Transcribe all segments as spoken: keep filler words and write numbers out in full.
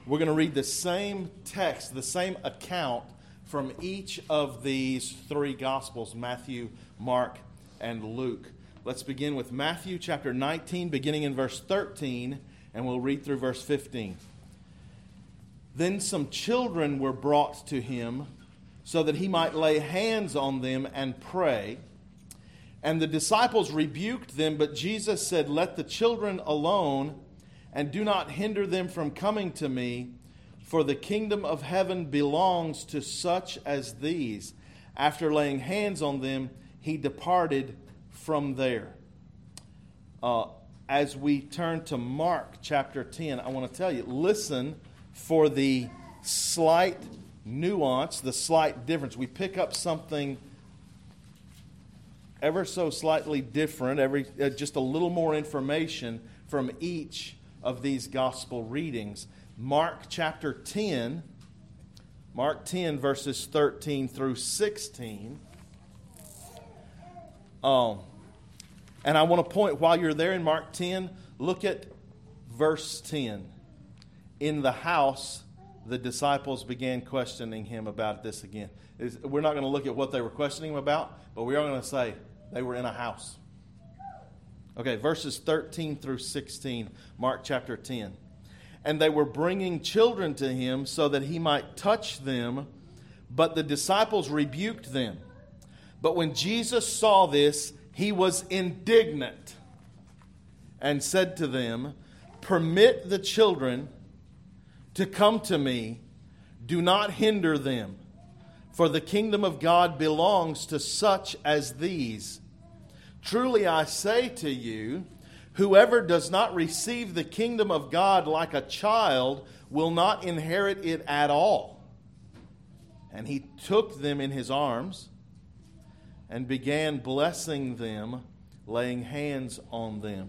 We're going to read the same text, the same account from each of these three Gospels, Matthew, Mark, and Luke. Let's begin with Matthew chapter nineteen, beginning in verse thirteen, and we'll read through verse fifteen. Then some children were brought to him so that he might lay hands on them and pray. And the disciples rebuked them, but Jesus said, "Let the children alone, and do not hinder them from coming to me, for the kingdom of heaven belongs to such as these." After laying hands on them, he departed from there. Uh, as we turn to Mark chapter ten, I want to tell you, listen for the slight nuance, the slight difference. We pick up something ever so slightly different, every uh, just a little more information from each of these gospel readings. Mark chapter ten, Mark ten verses thirteen through sixteen. Um, and I want to point, while you're there in Mark ten, look at verse ten. In the house, the disciples began questioning him about this again. It's, we're not going to look at what they were questioning him about, but we are going to say they were in a house. Okay, verses thirteen through sixteen, Mark chapter ten. And they were bringing children to him so that he might touch them, but the disciples rebuked them. But when Jesus saw this, he was indignant and said to them, "Permit the children to come to me. Do not hinder them, for the kingdom of God belongs to such as these. Truly I say to you, whoever does not receive the kingdom of God like a child will not inherit it at all." And he took them in his arms and began blessing them, laying hands on them.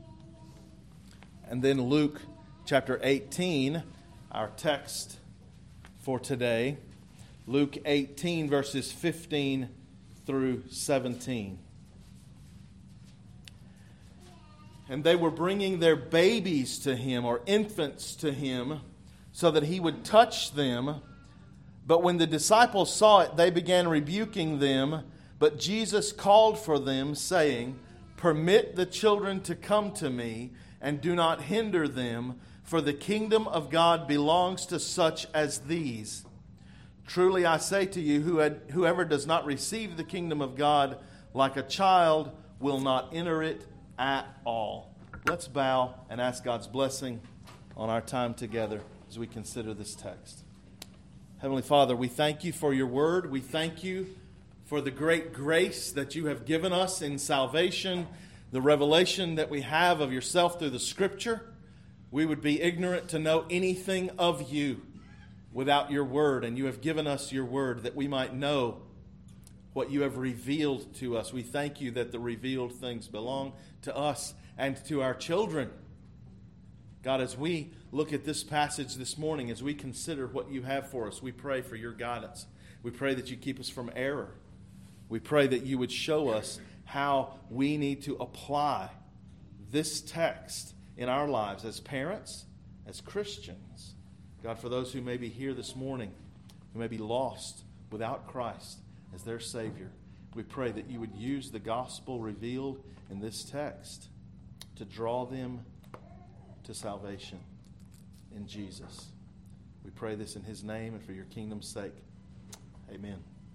And then Luke chapter eighteen, our text for today. Luke eighteen, verses fifteen through seventeen. And they were bringing their babies to him, or infants to him, so that he would touch them. But when the disciples saw it, they began rebuking them. But Jesus called for them, saying, "Permit the children to come to me, and do not hinder them, for the kingdom of God belongs to such as these. Truly I say to you, whoever does not receive the kingdom of God like a child will not enter it at all." Let's bow and ask God's blessing on our time together as we consider this text. Heavenly Father, we thank you for your word. We thank you for the great grace that you have given us in salvation, the revelation that we have of yourself through the Scripture. We would be ignorant to know anything of you without your word, and you have given us your word that we might know what you have revealed to us. We thank you that the revealed things belong to us and to our children. God, as we look at this passage this morning, as we consider what you have for us, we pray for your guidance. We pray that you keep us from error. We pray that you would show us how we need to apply this text in our lives as parents, as Christians. God, for those who may be here this morning, who may be lost without Christ as their Savior, we pray that you would use the gospel revealed in this text to draw them to salvation in Jesus. We pray this in his name and for your kingdom's sake. Amen.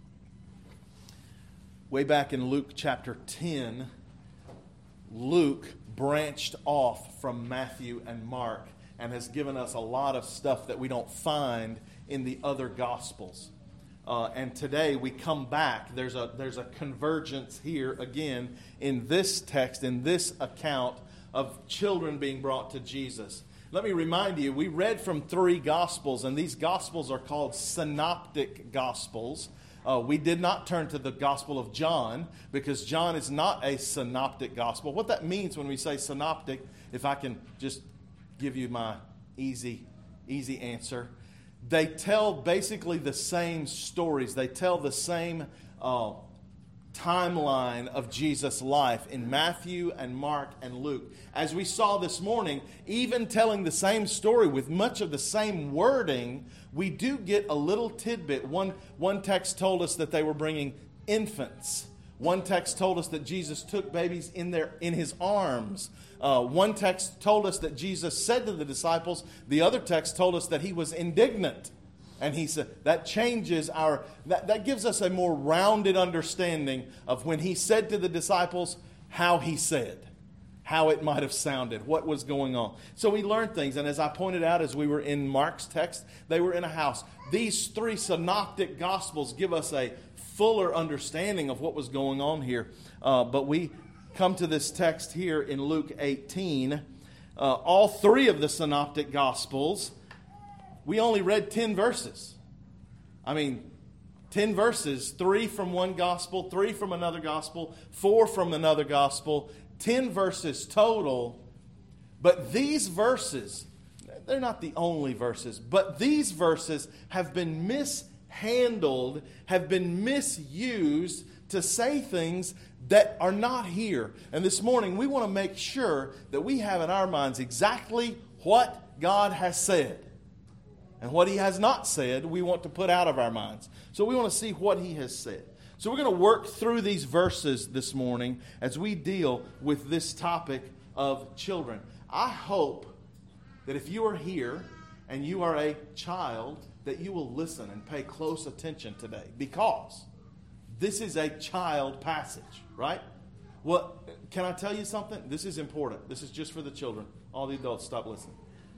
Way back in Luke chapter ten, Luke branched off from Matthew and Mark and has given us a lot of stuff that we don't find in the other Gospels. Uh, and today we come back. There's a there's a convergence here again in this text, in this account of children being brought to Jesus. Let me remind you, we read from three Gospels, and these Gospels are called synoptic Gospels. Uh, we did not turn to the Gospel of John because John is not a synoptic gospel. What that means when we say synoptic, if I can just give you my easy, easy answer, they tell basically the same stories. They tell the same uh, timeline of Jesus' life in Matthew and Mark and Luke. As we saw this morning, even telling the same story with much of the same wording, we do get a little tidbit. One, one text told us that they were bringing infants. One text told us that Jesus took babies in their in his arms. Uh, one text told us that Jesus said to the disciples. The other text told us that he was indignant. And he said that changes our, that, that gives us a more rounded understanding of when he said to the disciples, how he said, how it might have sounded, what was going on. So we learned things. And as I pointed out, as we were in Mark's text, they were in a house. These three synoptic gospels give us a fuller understanding of what was going on here. Uh, but we come to this text here in Luke eighteen. Uh, all three of the synoptic gospels, we only read ten verses. I mean, ten verses, three from one gospel, three from another gospel, four from another gospel, ten verses total. But these verses, they're not the only verses, but these verses have been mishandled, have been misused to say things that are not here. And this morning we want to make sure that we have in our minds exactly what God has said. And what he has not said, we want to put out of our minds. So we want to see what he has said. So we're going to work through these verses this morning as we deal with this topic of children. I hope that if you are here and you are a child, that you will listen and pay close attention today, because this is a child passage, right? Well, can I tell you something? This is important. This is just for the children. All the adults, stop listening.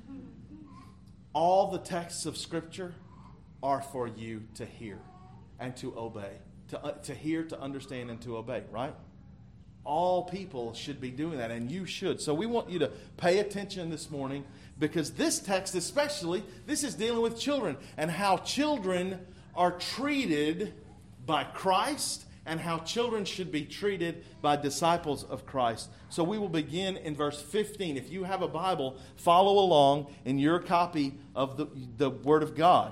All the texts of Scripture are for you to hear and to obey. To, uh, to hear, to understand, and to obey, right? All people should be doing that, and you should. So we want you to pay attention this morning, because this text especially, this is dealing with children and how children are treated by Christ and how children should be treated by disciples of Christ. So we will begin in verse fifteen. If you have a Bible, follow along in your copy of the, the Word of God.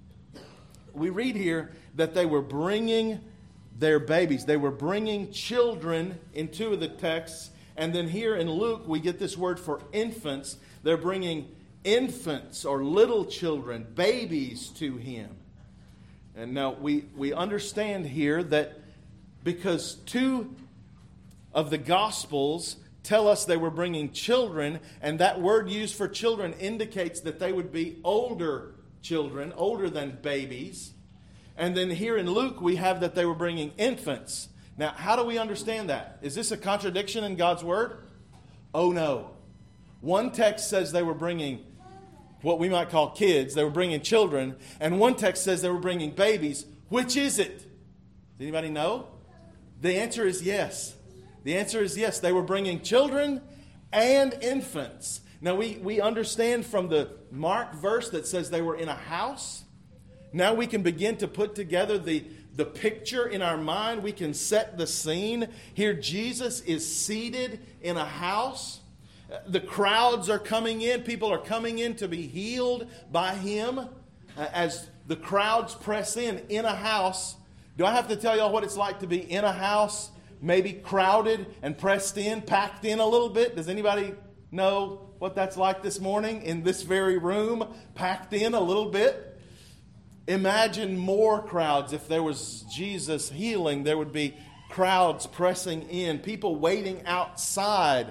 We read here that they were bringing their babies. They were bringing children in two of the texts. And then here in Luke, we get this word for infants. They're bringing infants or little children, babies to him. And now we, we understand here that because two of the Gospels tell us they were bringing children, and that word used for children indicates that they would be older children, older than babies. And then here in Luke, we have that they were bringing infants. Now, how do we understand that? Is this a contradiction in God's Word? Oh, no. One text says they were bringing what we might call kids. They were bringing children. And one text says they were bringing babies. Which is it? Does anybody know? The answer is yes. The answer is yes. They were bringing children and infants. Now, we, we understand from the Mark verse that says they were in a house. Now we can begin to put together the, the picture in our mind. We can set the scene. Here Jesus is seated in a house. The crowds are coming in. People are coming in to be healed by him. As the crowds press in, in a house. Do I have to tell y'all what it's like to be in a house? Maybe crowded and pressed in, packed in a little bit. Does anybody know what that's like this morning in this very room? Packed in a little bit. Imagine more crowds. If there was Jesus healing, there would be crowds pressing in, people waiting outside.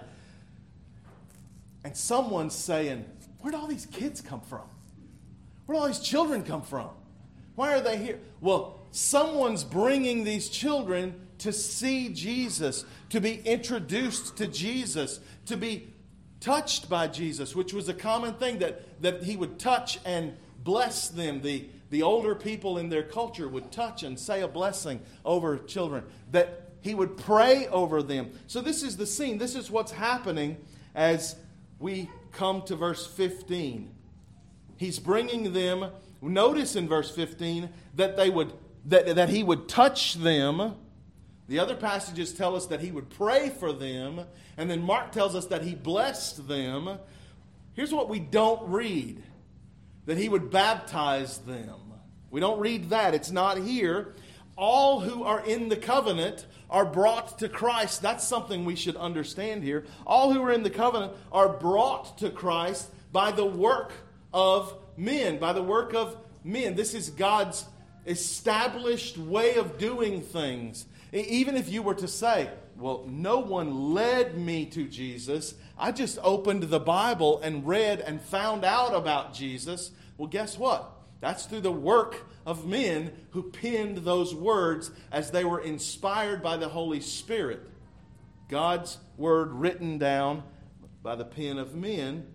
And someone's saying, where'd all these kids come from? Where'd all these children come from? Why are they here? Well, someone's bringing these children to see Jesus, to be introduced to Jesus, to be touched by Jesus, which was a common thing, that, that he would touch and bless them. The The older people in their culture would touch and say a blessing over children, that he would pray over them. So this is the scene. This is what's happening as we come to verse fifteen. He's bringing them. Notice in verse fifteen that they would that, that he would touch them. The other passages tell us that he would pray for them, and then Mark tells us that he blessed them. Here's what we don't read: that he would baptize them. We don't read that. It's not here. all who are in the covenant are brought to Christ. That's something we should understand here. All who are in the covenant are brought to Christ by the work of men, by the work of men. This is God's established way of doing things. Even if you were to say, well, no one led me to Jesus, I just opened the Bible and read and found out about Jesus. Well, guess what? That's through the work of men who penned those words as they were inspired by the Holy Spirit. God's word written down by the pen of men.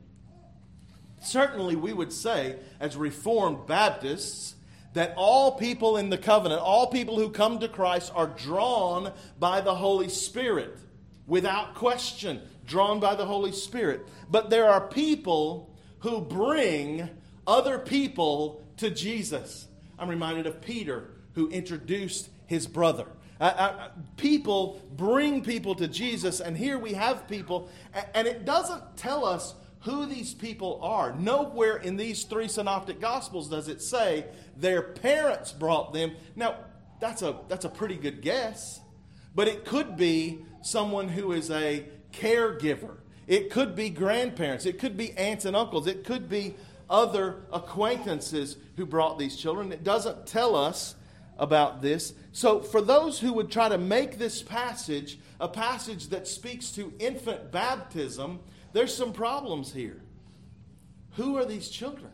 Certainly we would say, as Reformed Baptists, that all people in the covenant, all people who come to Christ are drawn by the Holy Spirit. Without question, drawn by the Holy Spirit. But there are people who bring other people to Jesus. I'm reminded of Peter, who introduced his brother. Uh, uh, people bring people to Jesus, and here we have people, and it doesn't tell us who these people are. Nowhere in these three synoptic gospels does it say their parents brought them. Now, that's a that's a pretty good guess, but it could be someone who is a caregiver. It could be grandparents. It could be aunts and uncles. It could be other acquaintances who brought these children. It doesn't tell us about this. So for those who would try to make this passage a passage that speaks to infant baptism, there's some problems here. Who are these children?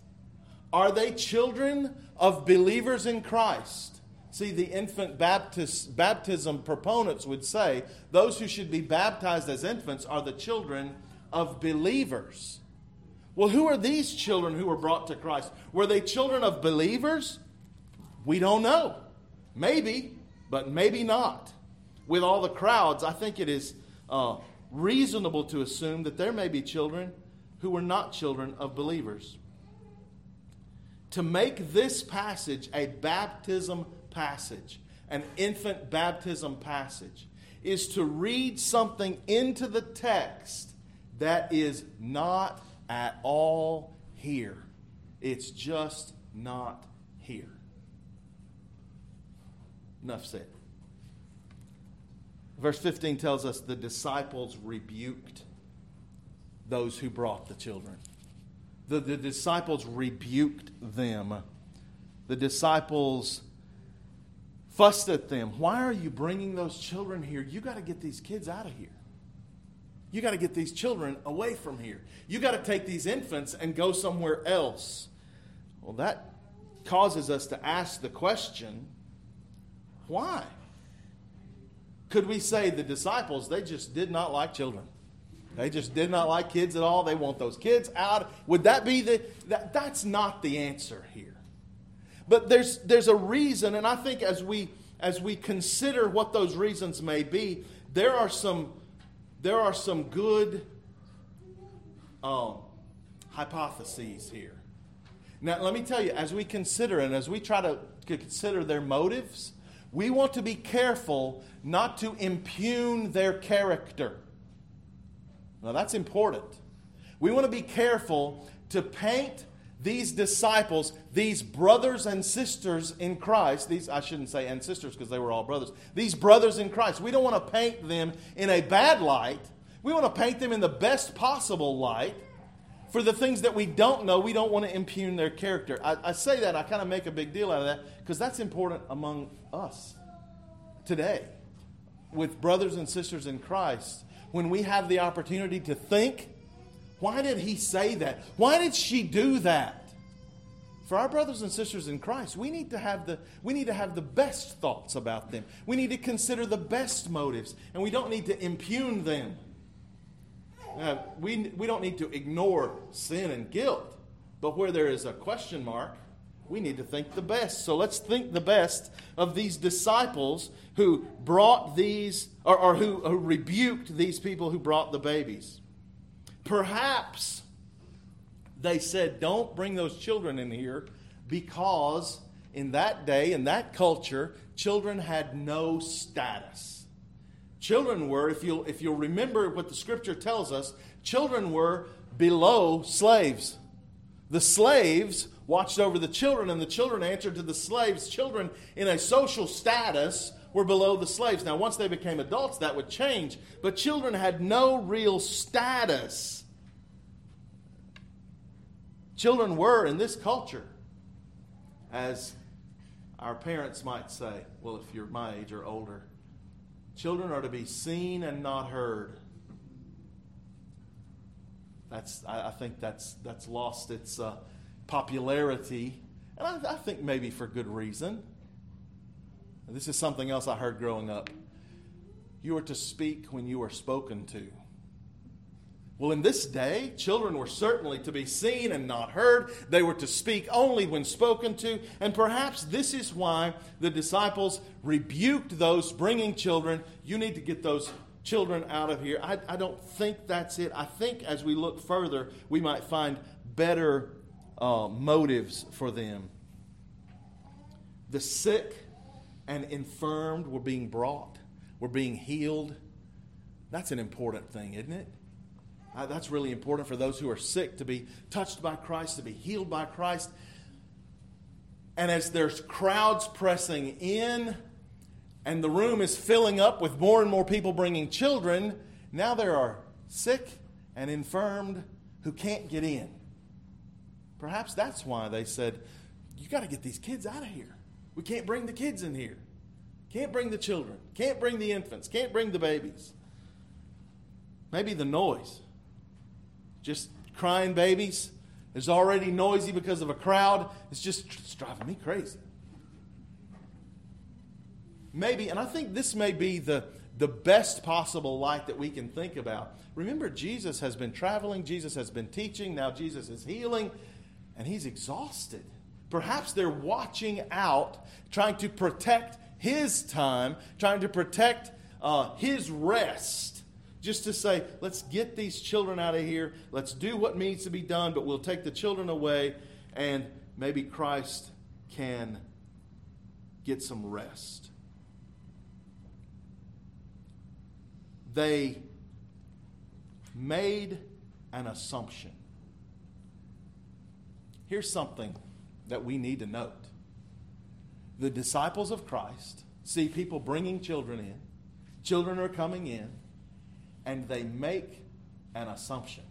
Are they children of believers in Christ? See, the infant baptist, baptism proponents would say those who should be baptized as infants are the children of believers. Well, who are these children who were brought to Christ? Were they children of believers? We don't know. Maybe, but maybe not. With all the crowds, I think it is uh, reasonable to assume that there may be children who were not children of believers. To make this passage a baptism passage, an infant baptism passage, is to read something into the text that is not at all here. It's just not here. Enough said. Verse fifteen tells us the disciples rebuked those who brought the children. The, the disciples rebuked them. The disciples fussed at them. Why are you bringing those children here? You got to get these kids out of here. You got to get these children away from here. You got to take these infants and go somewhere else. Well, that causes us to ask the question, why? Could we say the disciples, they just did not like children? They just did not like kids at all. They want those kids out. Would that be the... That, that's not the answer here. But there's there's a reason, and I think as we as we consider what those reasons may be, there are some there are some good um, hypotheses here. Now, let me tell you, as we consider and as we try to consider their motives, we want to be careful not to impugn their character. Now, that's important. We want to be careful to paint these disciples, these brothers and sisters in Christ, these I shouldn't say and sisters because they were all brothers, these brothers in Christ, we don't want to paint them in a bad light. We want to paint them in the best possible light. For the things that we don't know, we don't want to impugn their character. I, I say that, I kind of make a big deal out of that because that's important among us today with brothers and sisters in Christ. When we have the opportunity to think, why did he say that? Why did she do that? For our brothers and sisters in Christ, we need to have the we need to have the best thoughts about them. We need to consider the best motives, and we don't need to impugn them. Uh, we we don't need to ignore sin and guilt, but where there is a question mark, we need to think the best. So let's think the best of these disciples who brought these, or, or who, who rebuked these people who brought the babies. Perhaps they said, don't bring those children in here because in that day, in that culture, children had no status. Children were, if you'll, if you'll remember what the Scripture tells us, children were below slaves. The slaves watched over the children, and the children answered to the slaves. Children in a social status were below the slaves. Now, once they became adults, that would change. But children had no real status. Children were, in this culture, as our parents might say, well, if you're my age or older, children are to be seen and not heard. That's, I, I think that's that's lost its uh, popularity, and I, I think maybe for good reason. This is something else I heard growing up. You are to speak when you are spoken to. Well, in this day, children were certainly to be seen and not heard. They were to speak only when spoken to. And perhaps this is why the disciples rebuked those bringing children. You need to get those children out of here. I, I don't think that's it. I think as we look further, we might find better uh, motives for them. The sick and infirmed were being brought, were being healed. That's an important thing, isn't it? Uh, that's really important for those who are sick to be touched by Christ, to be healed by Christ. And as there's crowds pressing in and the room is filling up with more and more people bringing children, now there are sick and infirmed who can't get in. Perhaps that's why they said, you got to get these kids out of here. We can't bring the kids in here. Can't bring the children. Can't bring the infants. Can't bring the babies. Maybe the noise. Just crying babies. It's already noisy because of a crowd. It's just it's driving me crazy. Maybe, and I think this may be the, the best possible light that we can think about. Remember, Jesus has been traveling. Jesus has been teaching. Now Jesus is healing. And he's exhausted. Perhaps they're watching out, trying to protect his time, trying to protect uh, his rest. Just to say, let's get these children out of here. Let's do what needs to be done, but we'll take the children away, and maybe Christ can get some rest. They made an assumption. Here's something that we need to note. The disciples of Christ see people bringing children in. Children are coming in. And they make an assumption.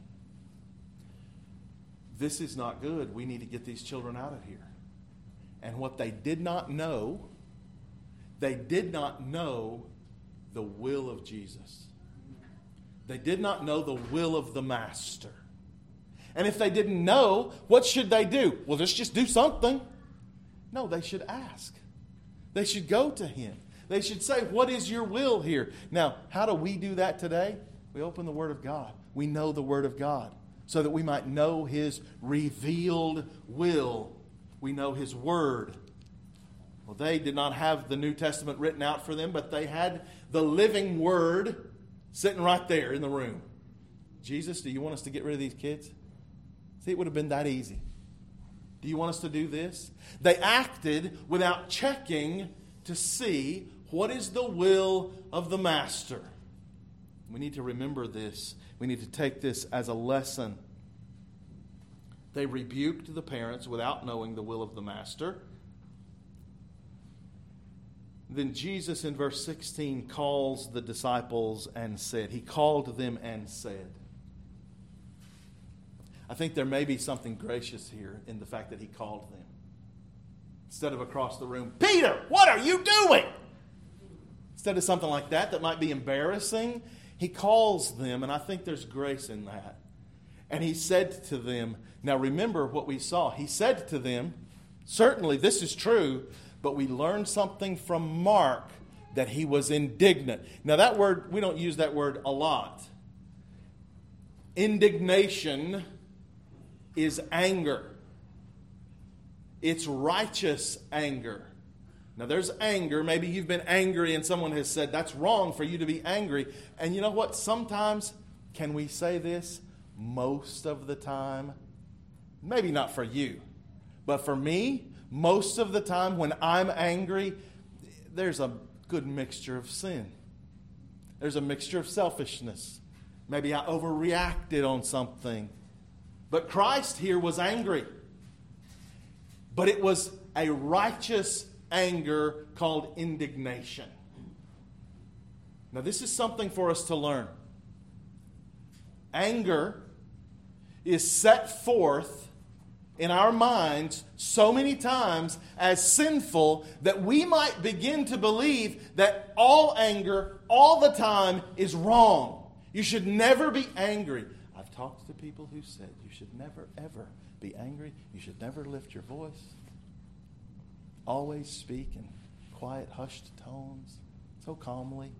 This is not good. We need to get these children out of here. And what they did not know, they did not know the will of Jesus. They did not know the will of the Master. And if they didn't know, what should they do? Well, let's just do something. No, they should ask. They should go to him. They should say, what is your will here? Now, how do we do that today? We open the Word of God. We know the Word of God so that we might know his revealed will. We know his Word. Well, they did not have the New Testament written out for them, but they had the living Word sitting right there in the room. Jesus, do you want us to get rid of these kids? See, it would have been that easy. Do you want us to do this? They acted without checking to see what is the will of the Master. We need to remember this. We need to take this as a lesson. They rebuked the parents without knowing the will of the Master. Then Jesus in verse sixteen calls the disciples and said, he called them and said. I think there may be something gracious here in the fact that he called them. Instead of across the room, Peter, what are you doing? Instead of something like that that might be embarrassing, he calls them, and I think there's grace in that. And he said to them, now remember what we saw. He said to them, certainly this is true, but we learned something from Mark that he was indignant. Now that word, we don't use that word a lot. Indignation is anger. It's righteous anger. Now there's anger. Maybe you've been angry and someone has said that's wrong for you to be angry. And you know what? Sometimes, can we say this? Most of the time, maybe not for you, but for me, most of the time when I'm angry, there's a good mixture of sin. There's a mixture of selfishness. Maybe I overreacted on something. But Christ here was angry. But it was a righteous anger called indignation. Now, this is something for us to learn. Anger is set forth in our minds so many times as sinful that we might begin to believe that all anger all the time is wrong. You should never be angry. I've talked to people who said you should never, ever be angry. You should never lift your voice. Always speak in quiet, hushed tones, so calmly.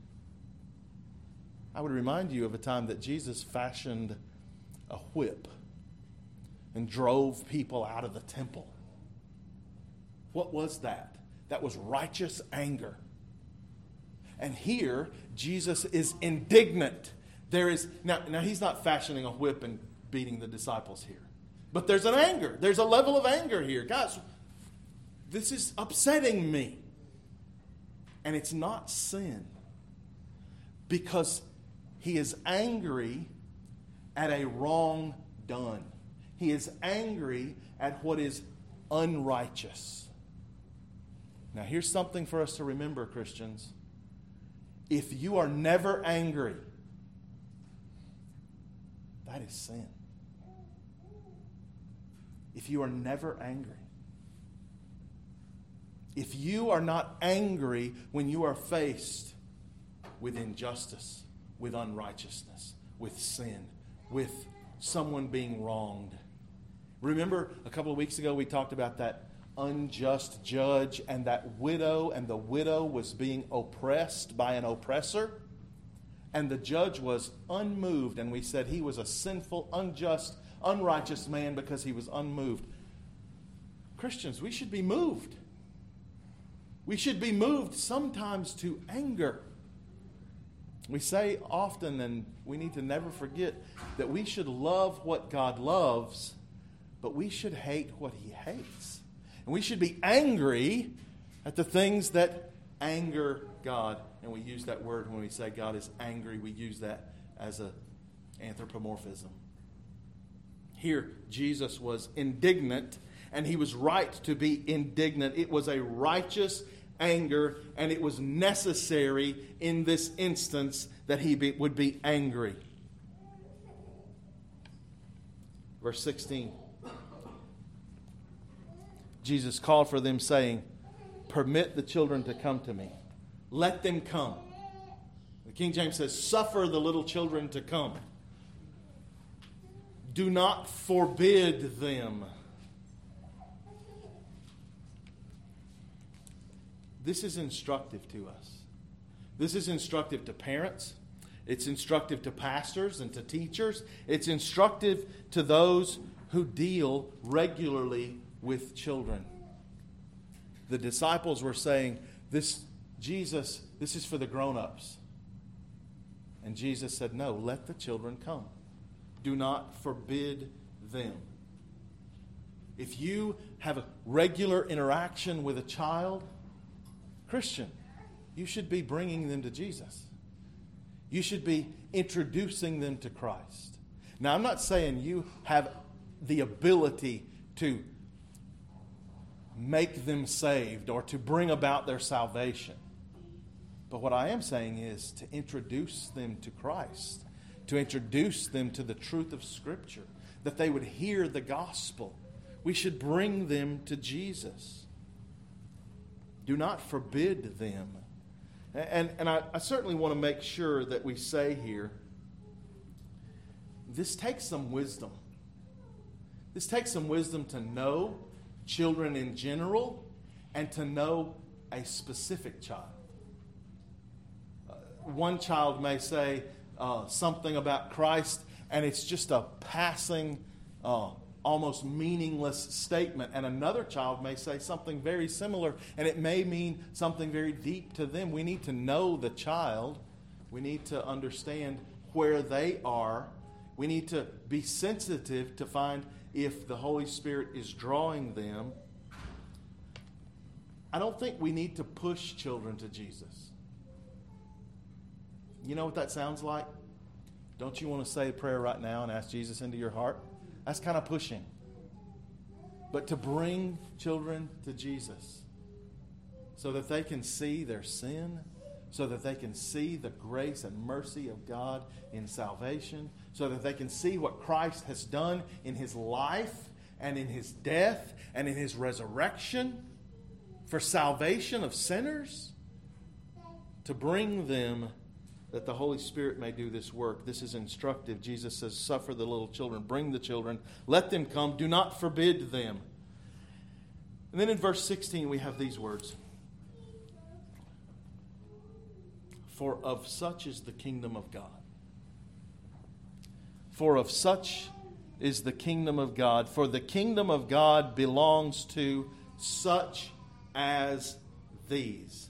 I would remind you of a time that Jesus fashioned a whip and drove people out of the temple. What was that? That was righteous anger. And here, Jesus is indignant. There is now, now he's not fashioning a whip and beating the disciples here. But there's an anger. There's a level of anger here. Guys, this is upsetting me. And it's not sin. Because he is angry at a wrong done. He is angry at what is unrighteous. Now, here's something for us to remember, Christians. If you are never angry, that is sin. If you are never angry. If you are not angry when you are faced with injustice, with unrighteousness, with sin, with someone being wronged. Remember a couple of weeks ago we talked about that unjust judge and that widow, and the widow was being oppressed by an oppressor, and the judge was unmoved, and we said he was a sinful, unjust, unrighteous man because he was unmoved. Christians, we should be moved. We should be moved sometimes to anger. We say often, and we need to never forget, that we should love what God loves, but we should hate what He hates. And we should be angry at the things that anger God. And we use that word when we say God is angry. We use that as an anthropomorphism. Here, Jesus was indignant, and He was right to be indignant. It was a righteous anger, and it was necessary in this instance that he be, would be angry. Verse sixteen. Jesus called for them, saying, "Permit the children to come to me. Let them come." The King James says, "Suffer the little children to come. Do not forbid them." This is instructive to us. This is instructive to parents. It's instructive to pastors and to teachers. It's instructive to those who deal regularly with children. The disciples were saying, "This Jesus, this is for the grown-ups." And Jesus said, "No, let the children come. Do not forbid them." If you have a regular interaction with a child, Christian, you should be bringing them to Jesus. You should be introducing them to Christ. Now, I'm not saying you have the ability to make them saved or to bring about their salvation. But what I am saying is to introduce them to Christ, to introduce them to the truth of Scripture, that they would hear the gospel. We should bring them to Jesus. Do not forbid them. And, and I, I certainly want to make sure that we say here, this takes some wisdom. This takes some wisdom to know children in general and to know a specific child. Uh, one child may say uh, something about Christ, and it's just a passing uh almost meaningless statement. And another child may say something very similar, and it may mean something very deep to them. We need to know the child. We need to understand where they are. We need to be sensitive to find if the Holy Spirit is drawing them. I don't think we need to push children to Jesus. You know what that sounds like? Don't you want to say a prayer right now and ask Jesus into your heart? That's kind of pushing. But to bring children to Jesus so that they can see their sin, so that they can see the grace and mercy of God in salvation, so that they can see what Christ has done in His life and in His death and in His resurrection for salvation of sinners, to bring them that the Holy Spirit may do this work. This is instructive. Jesus says, suffer the little children, bring the children, let them come, do not forbid them. And then in verse sixteen we have these words. For of such is the kingdom of God. For of such is the kingdom of God. For the kingdom of God belongs to such as these.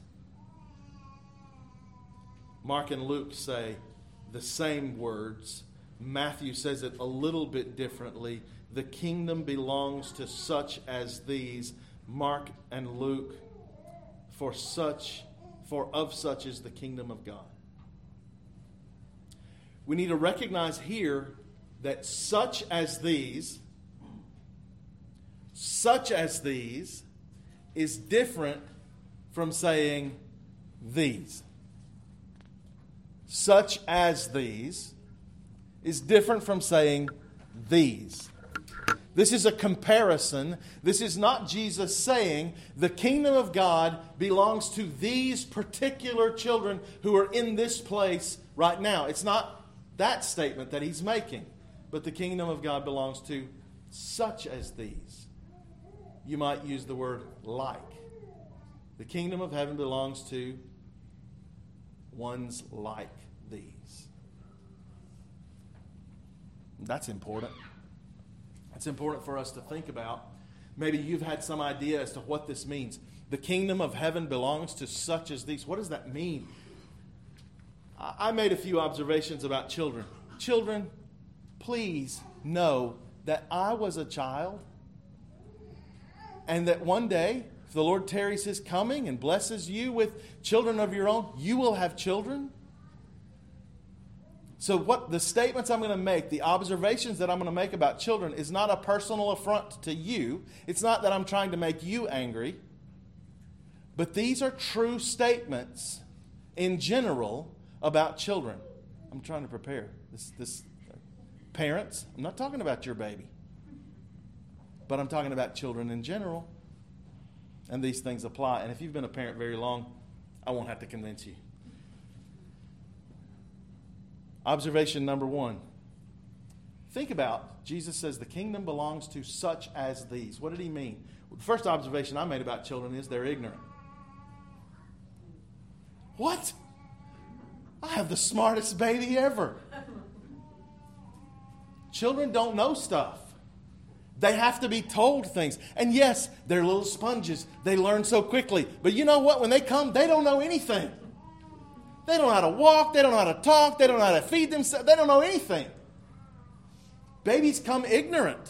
Mark and Luke say the same words. Matthew says it a little bit differently. The kingdom belongs to such as these. Mark and Luke, for such, for of such is the kingdom of God. We need to recognize here that such as these, such as these, is different from saying these. Such as these is different from saying these. This is a comparison. This is not Jesus saying the kingdom of God belongs to these particular children who are in this place right now. It's not that statement that He's making. But the kingdom of God belongs to such as these. You might use the word like. The kingdom of heaven belongs to ones like these. That's important. It's important for us to think about. Maybe you've had some idea as to what this means. The kingdom of heaven belongs to such as these. What does that mean? I made a few observations about children. Children, please know that I was a child, and that one day, if the Lord tarries His coming and blesses you with children of your own, you will have children. So what the statements I'm going to make, the observations that I'm going to make about children is not a personal affront to you. It's not that I'm trying to make you angry. But these are true statements in general about children. I'm trying to prepare. This, this parents, I'm not talking about your baby. But I'm talking about children in general. And these things apply. And if you've been a parent very long, I won't have to convince you. Observation number one. Think about, Jesus says the kingdom belongs to such as these. What did He mean? Well, the first observation I made about children is they're ignorant. What? I have the smartest baby ever. Children don't know stuff. They have to be told things. And yes, they're little sponges. They learn so quickly. But you know what? When they come, they don't know anything. They don't know how to walk. They don't know how to talk. They don't know how to feed themselves. They don't know anything. Babies come ignorant.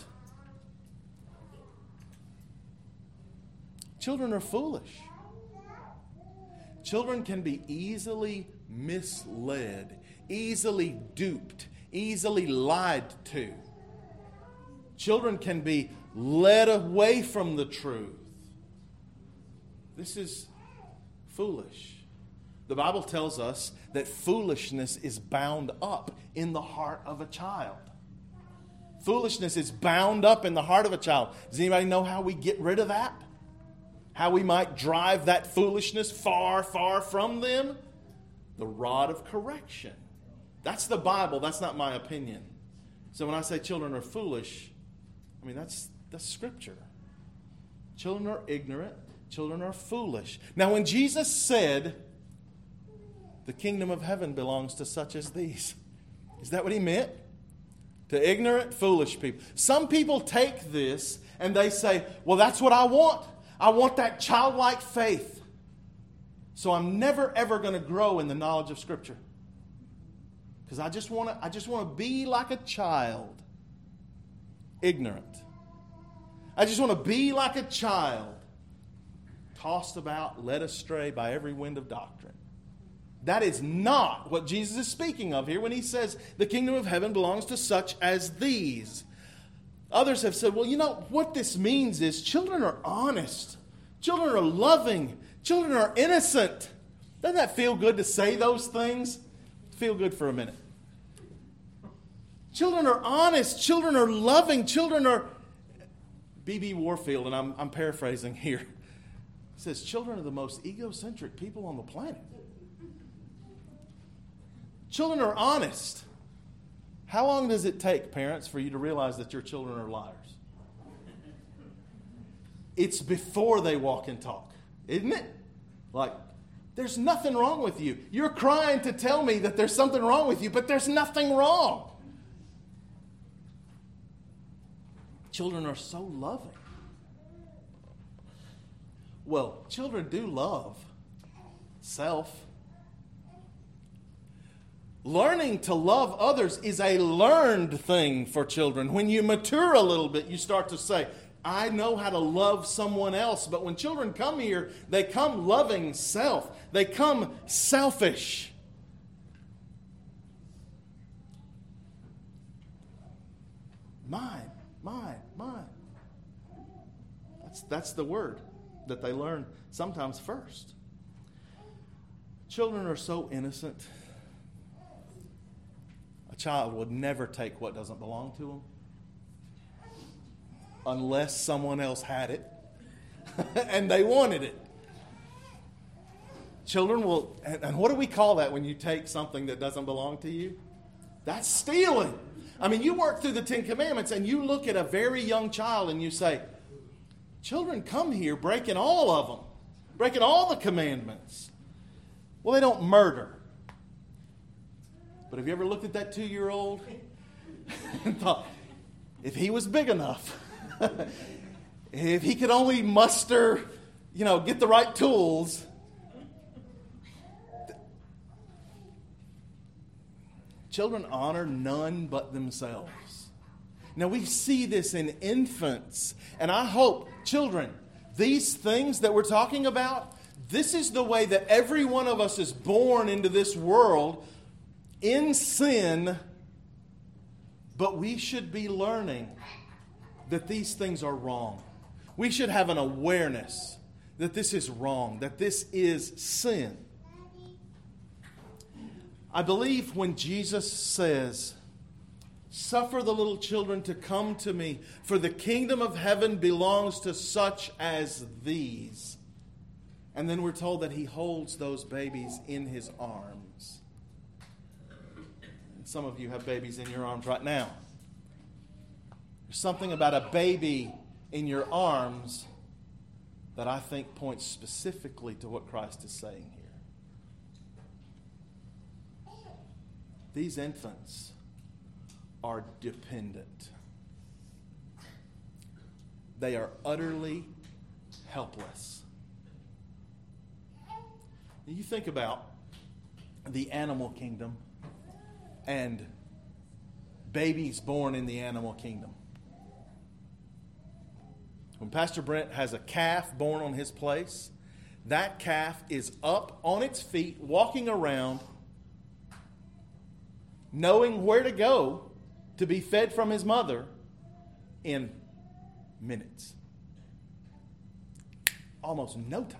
Children are foolish. Children can be easily misled, easily duped, easily lied to. Children can be led away from the truth. This is foolish. The Bible tells us that foolishness is bound up in the heart of a child. Foolishness is bound up in the heart of a child. Does anybody know how we get rid of that? How we might drive that foolishness far, far from them? The rod of correction. That's the Bible. That's not my opinion. So when I say children are foolish, I mean, that's, that's Scripture. Children are ignorant. Children are foolish. Now, when Jesus said, the kingdom of heaven belongs to such as these, is that what He meant? To ignorant, foolish people. Some people take this and they say, well, that's what I want. I want that childlike faith. So I'm never, ever going to grow in the knowledge of Scripture. Because I just want to I just want to be like a child. Ignorant. I just want to be like a child. Tossed about, led astray by every wind of doctrine. That is not what Jesus is speaking of here when He says the kingdom of heaven belongs to such as these. Others have said, well, you know, what this means is children are honest. Children are loving. Children are innocent. Doesn't that feel good to say those things? Feel good for a minute. Children are honest. Children are loving. Children are... B B Warfield, and I'm, I'm paraphrasing here, says children are the most egocentric people on the planet. Children are honest. How long does it take, parents, for you to realize that your children are liars? It's before they walk and talk, isn't it? Like, there's nothing wrong with you. You're crying to tell me that there's something wrong with you, but there's nothing wrong. Children are so loving. Well, children do love self. Learning to love others is a learned thing for children. When you mature a little bit, you start to say, I know how to love someone else. But when children come here, they come loving self. They come selfish. Mine, mine, mine. That's, that's the word that they learn sometimes first. Children are so innocent. A child would never take what doesn't belong to them unless someone else had it and they wanted it. Children will, and what do we call that when you take something that doesn't belong to you? That's stealing. I mean, you work through the Ten Commandments and you look at a very young child and you say, children come here breaking all of them, breaking all the commandments. Well, they don't murder. But have you ever looked at that two-year-old and thought, if he was big enough, if he could only muster, you know, get the right tools. Children honor none but themselves. Now, we see this in infants. And I hope, children, these things that we're talking about, this is the way that every one of us is born into this world in sin, but we should be learning that these things are wrong. We should have an awareness that this is wrong, that this is sin. I believe when Jesus says, suffer the little children to come to me, for the kingdom of heaven belongs to such as these. And then we're told that he holds those babies in his arms. Some of you have babies in your arms right now. There's something about a baby in your arms that I think points specifically to what Christ is saying here. These infants are dependent. They are utterly helpless. You think about the animal kingdom and babies born in the animal kingdom. When Pastor Brent has a calf born on his place, that calf is up on its feet, walking around, knowing where to go to be fed from his mother in minutes. Almost no time.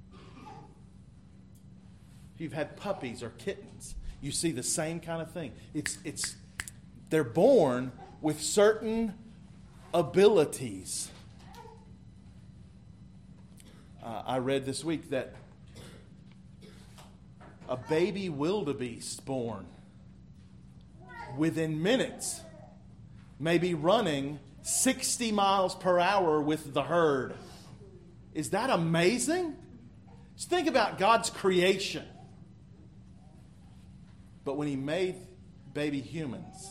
If you've had puppies or kittens, you see the same kind of thing. It's, it's, they're born with certain abilities. Uh, I read this week that a baby wildebeest born within minutes may be running sixty miles per hour with the herd. Is that amazing? Just think about God's creation. But when he made baby humans,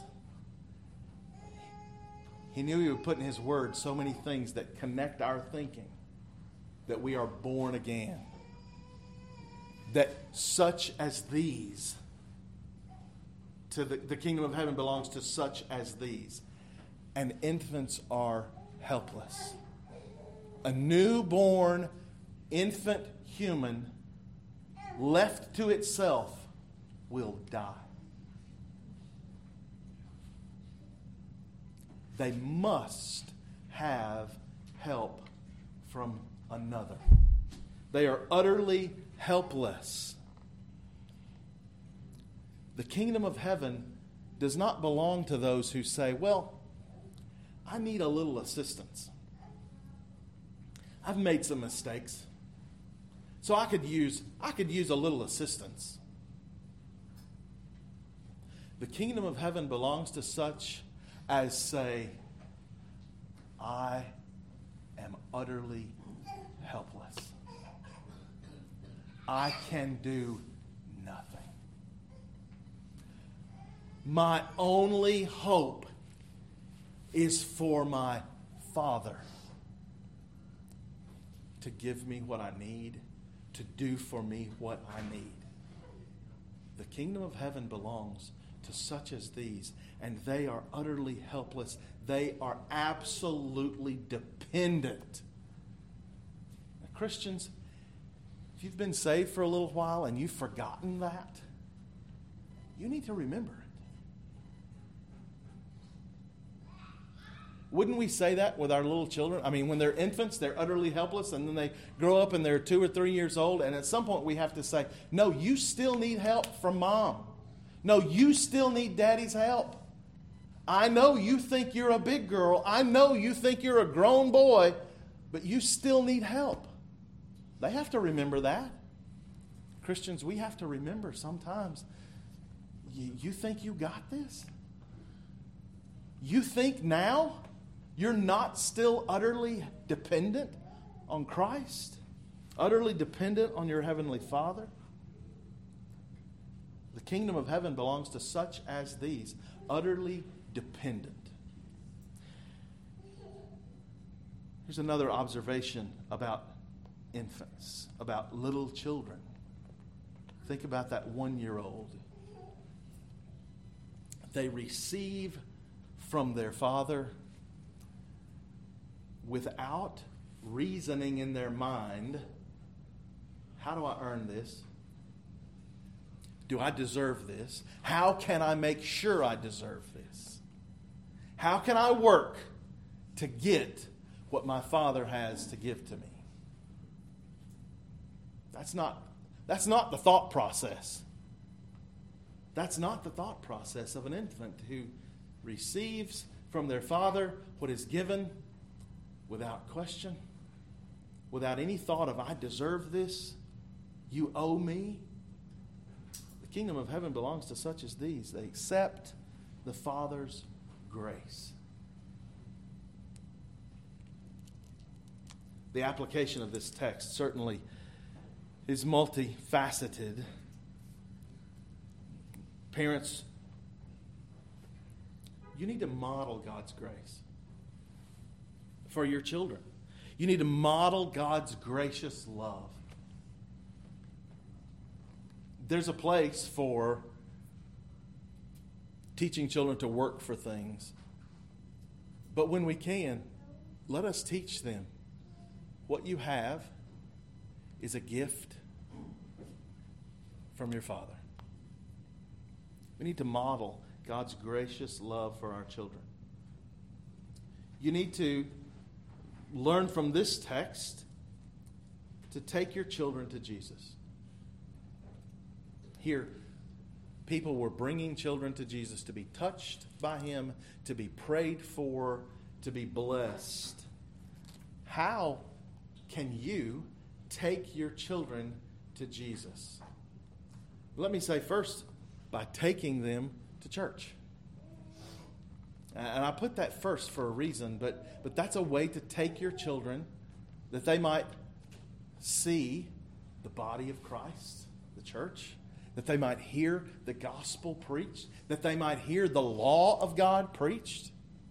he knew he would put in his word so many things that connect our thinking that we are born again. That such as these, to the, the kingdom of heaven belongs to such as these. And infants are helpless. A newborn infant human left to itself will die. they must have help from another. They are utterly helpless. The kingdom of heaven does not belong to those who say, well, I need a little assistance. I've made some mistakes. So I could use I could use a little assistance. The kingdom of heaven belongs to such as say, I am utterly helpless. I can do nothing. My only hope is for my Father to give me what I need, to do for me what I need. The kingdom of heaven belongs to such as these, and they are utterly helpless. They are absolutely dependent. Now, Christians, if you've been saved for a little while and you've forgotten that, you need to remember it. Wouldn't we say that with our little children? I mean, when they're infants, they're utterly helpless, and then they grow up and they're two or three years old, and at some point we have to say, no, you still need help from mom. No, you still need daddy's help. I know you think you're a big girl. I know you think you're a grown boy, but you still need help. They have to remember that. Christians, we have to remember sometimes, you, you think you got this? You think now you're not still utterly dependent on Christ? Utterly dependent on your heavenly Father? The kingdom of heaven belongs to such as these, utterly dependent. Here's another observation about infants, about little children. Think about that one-year-old. They receive from their father without reasoning in their mind, how do I earn this? Do I deserve this? How can I make sure I deserve this? How can I work to get what my Father has to give to me? That's not, that's not the thought process. That's not the thought process of an infant who receives from their Father what is given without question, without any thought of, I deserve this, you owe me. The kingdom of heaven belongs to such as these. They accept the Father's grace. The application of this text certainly is multifaceted. Parents, you need to model God's grace for your children. You need to model God's gracious love. There's a place for teaching children to work for things. But when we can, let us teach them what you have is a gift from your Father. We need to model God's gracious love for our children. You need to learn from this text to take your children to Jesus. Here, people were bringing children to Jesus to be touched by Him, to be prayed for, to be blessed. How can you take your children to Jesus? Let me say first, by taking them to church. And I put that first for a reason, but, but that's a way to take your children that they might see the body of Christ, the church, that they might hear the gospel preached, that they might hear the law of God preached.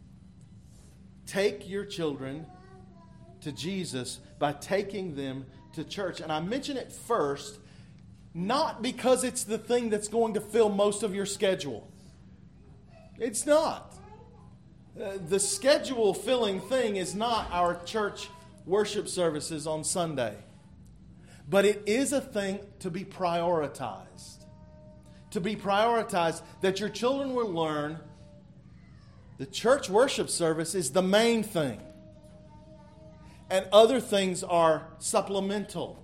Take your children to Jesus by taking them to church. And I mention it first, not because it's the thing that's going to fill most of your schedule. It's not. Uh, the schedule-filling thing is not our church worship services on Sunday. But it is a thing to be prioritized. To be prioritized that your children will learn the The church worship service is the main thing. And other things are supplemental.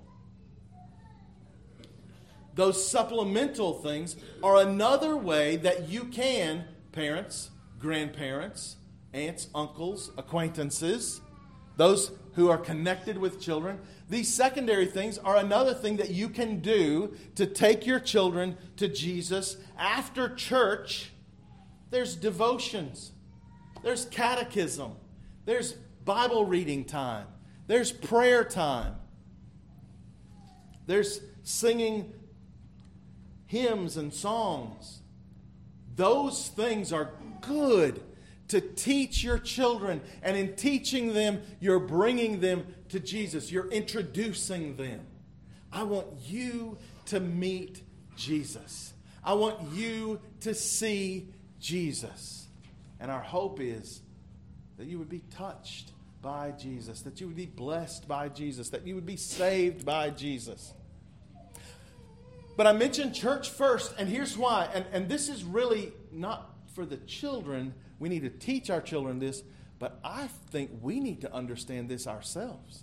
Those supplemental things are another way that you can, parents, grandparents, aunts, uncles, acquaintances, those who are connected with children, these secondary things are another thing that you can do to take your children to Jesus. After church, there's devotions, there's catechism, there's Bible reading time, there's prayer time, there's singing hymns and songs. Those things are good to teach your children. And in teaching them, you're bringing them to Jesus. You're introducing them. I want you to meet Jesus. I want you to see Jesus. And our hope is that you would be touched by Jesus, that you would be blessed by Jesus, that you would be saved by Jesus. But I mentioned church first, and here's why. And, and this is really not for the children. We need to teach our children this, but I think we need to understand this ourselves.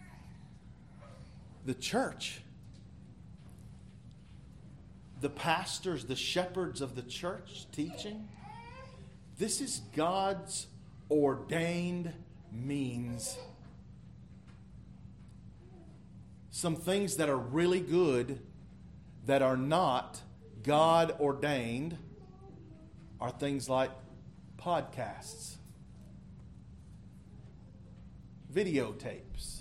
The church, the pastors, the shepherds of the church teaching, this is God's ordained means. Some things that are really good that are not God ordained are things like podcasts, videotapes.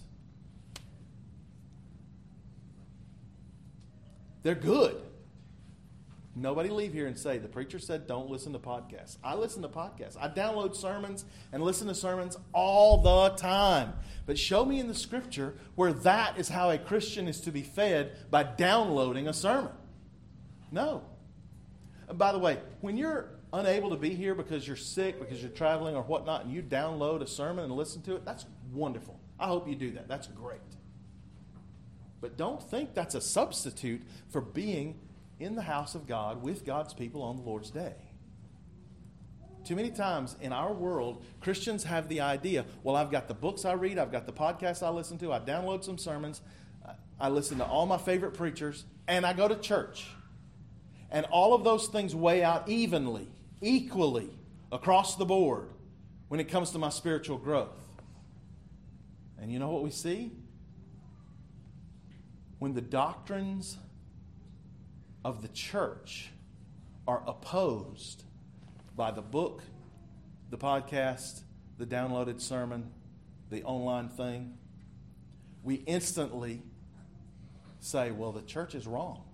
They're good. Nobody leave here and say, the preacher said don't listen to podcasts. I listen to podcasts. I download sermons and listen to sermons all the time. But show me in the Scripture where that is how a Christian is to be fed, by downloading a sermon. No. And by the way, when you're unable to be here because you're sick, because you're traveling or whatnot, and you download a sermon and listen to it, that's wonderful. I hope you do that. That's great. But don't think that's a substitute for being in the house of God with God's people on the Lord's day. Too many times in our world, Christians have the idea, well, I've got the books I read, I've got the podcasts I listen to, I download some sermons, I listen to all my favorite preachers, and I go to church. And all of those things weigh out evenly, equally, across the board when it comes to my spiritual growth. And you know what we see? When the doctrines of the church are opposed by the book, the podcast, the downloaded sermon, the online thing, we instantly say, well, the church is wrong.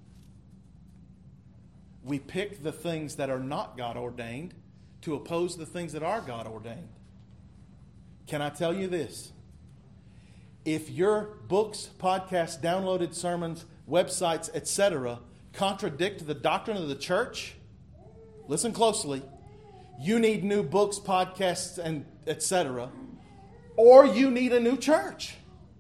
We pick the things that are not God ordained to oppose the things that are God ordained. Can I tell you this? If your books, podcasts, downloaded sermons, websites, et cetera contradict the doctrine of the church, listen closely, you need new books, podcasts, and et cetera, or you need a new church.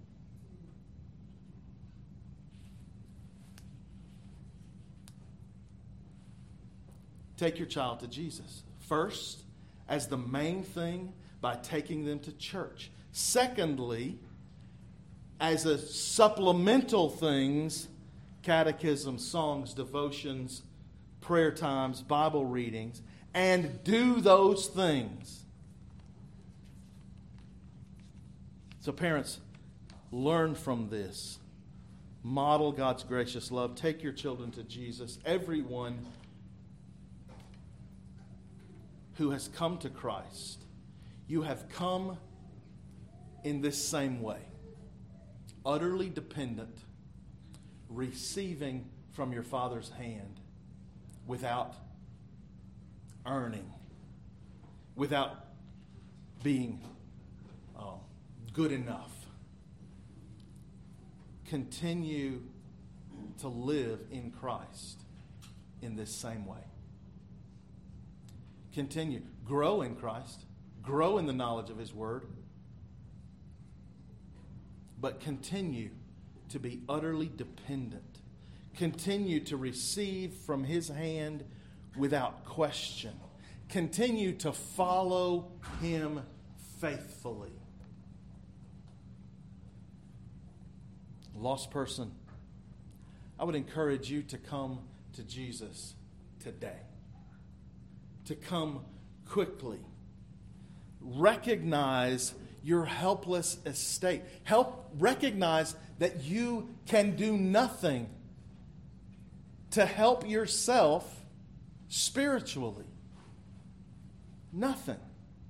Take your child to Jesus. First, as the main thing, by taking them to church. Secondly, as a supplemental things, catechism, songs, devotions, prayer times, Bible readings, and do those things. So parents, learn from this. Model God's gracious love. Take your children to Jesus. Everyone who has come to Christ, you have come in this same way. Utterly dependent, receiving from your Father's hand without earning, without being uh, good enough. Continue to live in Christ in this same way. Continue. Grow in Christ. Grow in the knowledge of His Word. But continue to be utterly dependent. Continue to receive from His hand without question. continue to follow Him faithfully. Lost person, I would encourage you to come to Jesus today. To come quickly. Recognize your helpless estate. Help recognize that you can do nothing to help yourself spiritually. Nothing.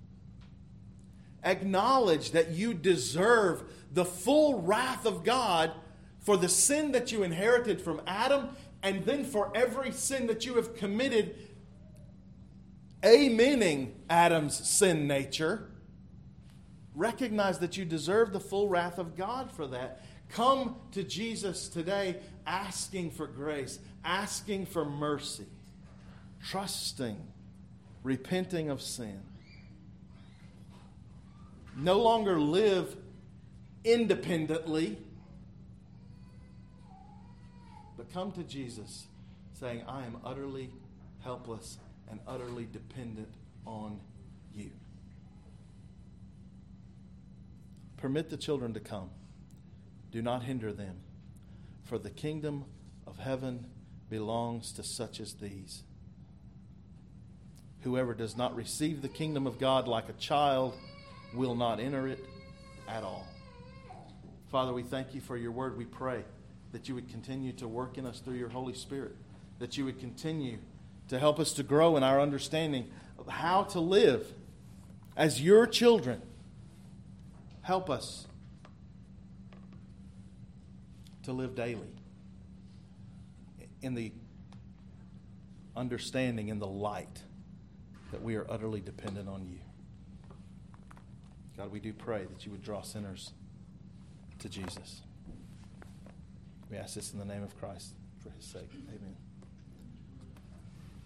Acknowledge that you deserve the full wrath of God for the sin that you inherited from Adam, and then for every sin that you have committed, amening Adam's sin nature. Recognize that you deserve the full wrath of God for that. Come to Jesus today asking for grace, asking for mercy, trusting, repenting of sin. No longer live independently, but come to Jesus saying, I am utterly helpless and utterly dependent on you. Permit the children to come. Do not hinder them, for the kingdom of heaven belongs to such as these. Whoever does not receive the kingdom of God like a child will not enter it at all. Father, we thank you for your word. We pray that you would continue to work in us through your Holy Spirit, that you would continue to help us to grow in our understanding of how to live as your children. Help us to live daily in the understanding, in the light that we are utterly dependent on you. God, we do pray that you would draw sinners to Jesus. We ask this in the name of Christ for his sake. Amen.